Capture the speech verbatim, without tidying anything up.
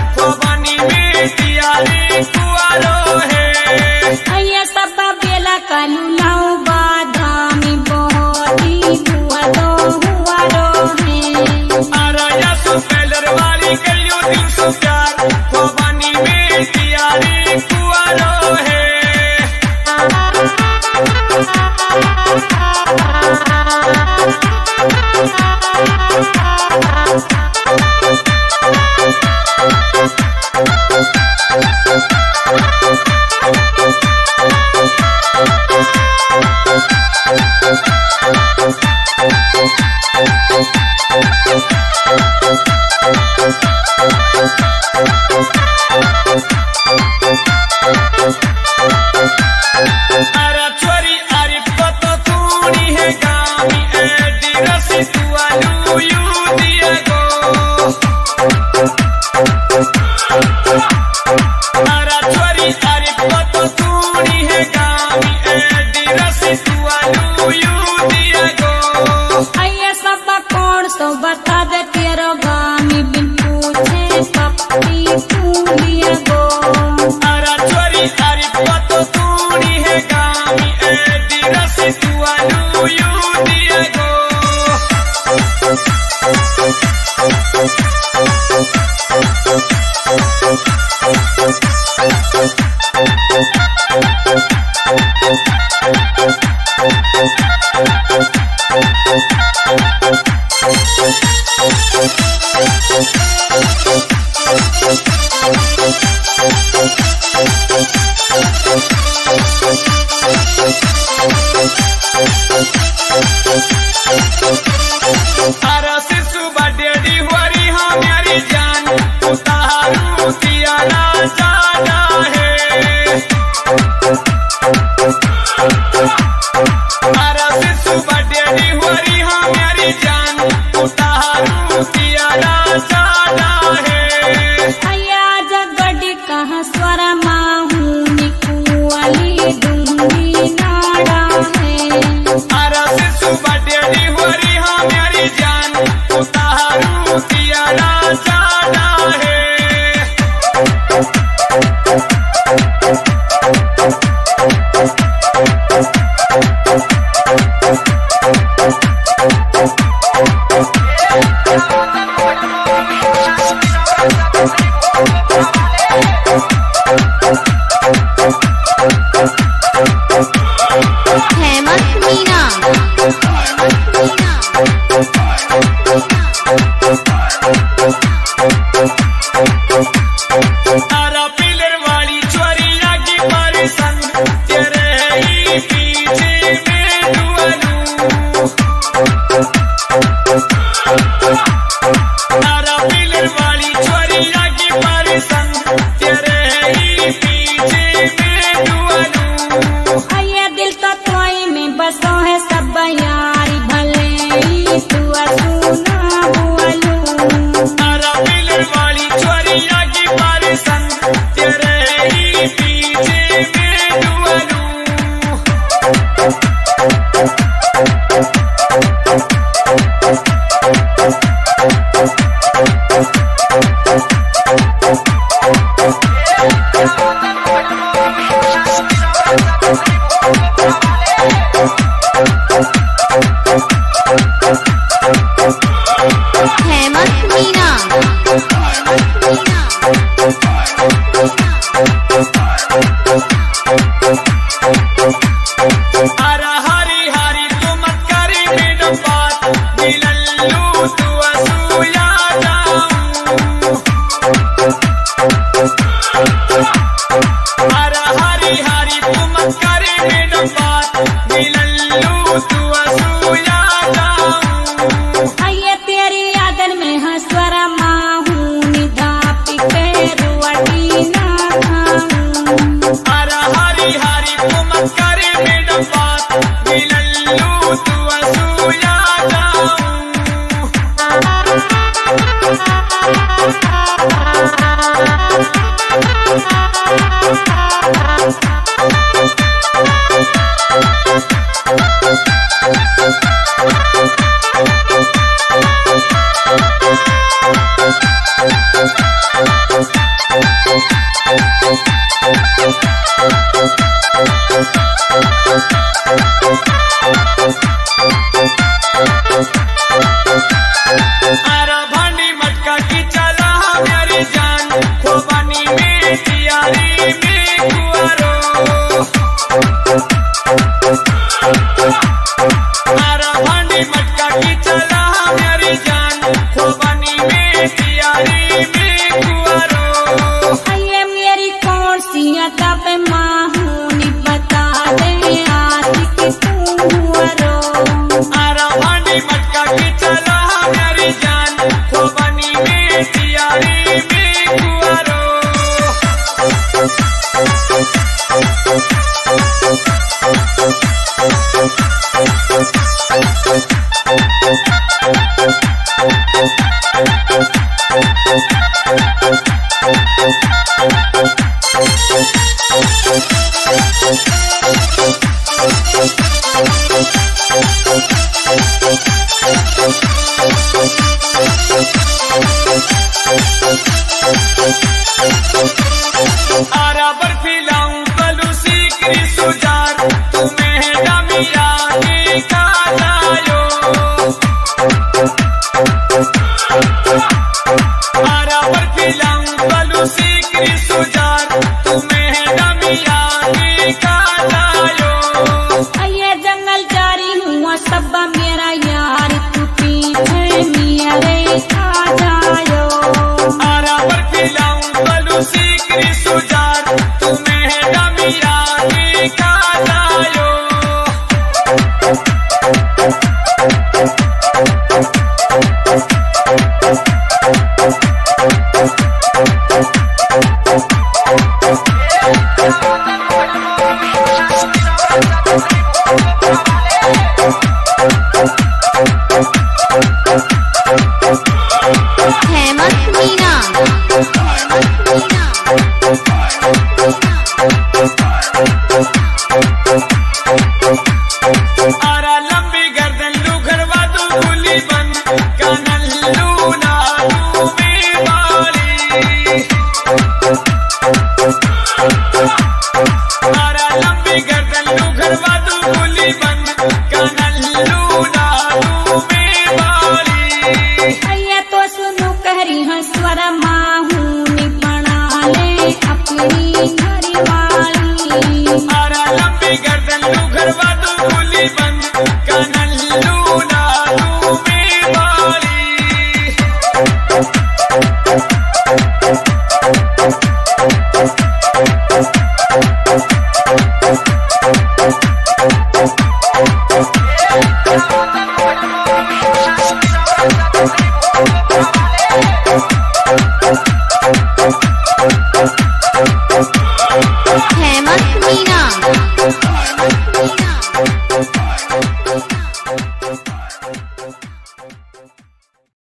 पवनी में दियारी कुआरो है अया सब बेला कालू लाओ बादामी बोहती हुआ दो हुआ रो है आराया सुपेलर वाली कलियो दिन सो प्यार पवनी में दियारी कुआरो है अरे छोरी अरे कत तूड़ी है गामी एडी रसी तुआलू यू दिया गो अरे छोरी अरे कत तूड़ी है गामी एडी रसी तुआलू यू दिया गो अया सब कौन सो बता दे तेरो गामी बिन पूछे पप्पी तू लिया गो अरे छोरी अरे कत तूड़ी है गामी एडी रसी तुआलू यू दिया गो अरे शिशु बडेडी हुरी हाँ मेरी जान उतारू दियारा जाना है अरे शिशु बडेडी हुरी हाँ मेरी जान उतारू दियारा जाना है अया जगड़ी कहाँ स्वरा माहू निकुआली डूंगी नाड़ा है अरे शिशु बडेडी हुरी हाँ मेरी जान उतारू दियारा जाना है हेमंत मीना तारा पिलर वाली चोरी लागी परिसन तेरे ही पीछे में दुआलू तारा पिलर वाली चोरी लागी परिसन तेरे ही पीछे में दुआलू अया दिल तो तोई में बसो है सब यारी भले ही तू सुना बुआलू तारा पिलर वाली चोरी लागी परिसन तेरे ही पीछे में दुआलू हेमंत मीना अरे हरी हरी तू मत करी मैडम बात दिलल्लू तू असूया जाऊं अरे हरी हरी तू मत करी मैडम बात दिलल्लू तू असूया जाऊं अये तेरी यादन में हंसवरा माहू निधापी के रुआटी ना खाऊं अरे हरी हरी तू मत करी मैडम बात दिलल्लू तू असूया जाऊं Thank you. आरा भांडी मटका की चला मेरी जान खोबानी में तियारी में कुआरो आरा भांडी मटका की चला मेरी जान खोबानी में तियारी में कुआरो ये मेरी कौन सी अदा पे माहूनी बता दे आशिक तू रो आरा भांडी मटका की चला मेरी जान खोबानी में तियारी में कुआरो आरा बर्फी लाऊं कलू सीकरी सुजार तुम्हें डमिया के कालायो आरा बर्फी लाऊं कलू सीकरी सुजार तुम्हें डमिया के कालायो ये जंगल जारी हुआ सब मेरा यार तू पीछे मेरे आ जायो आरा बर्फी लाऊं कलू सीकरी सुजार तुम्हें डमिया के कालायो हेमंत मीना आरा लंबी गर्दन लू घरवा तू गुली बंद कनल लू नालू में बाली आरा लंबी गर्दन लू घरवा तू गुली बंद कनल लू नालू में बाली ये तो सुनो कहरी है स्वर माहूनी बना ले अपनी घर वाली आरा लंबी गर्दन लू घरवा तू गुली बंद कनल लू नालू में बाली हेमंत मीना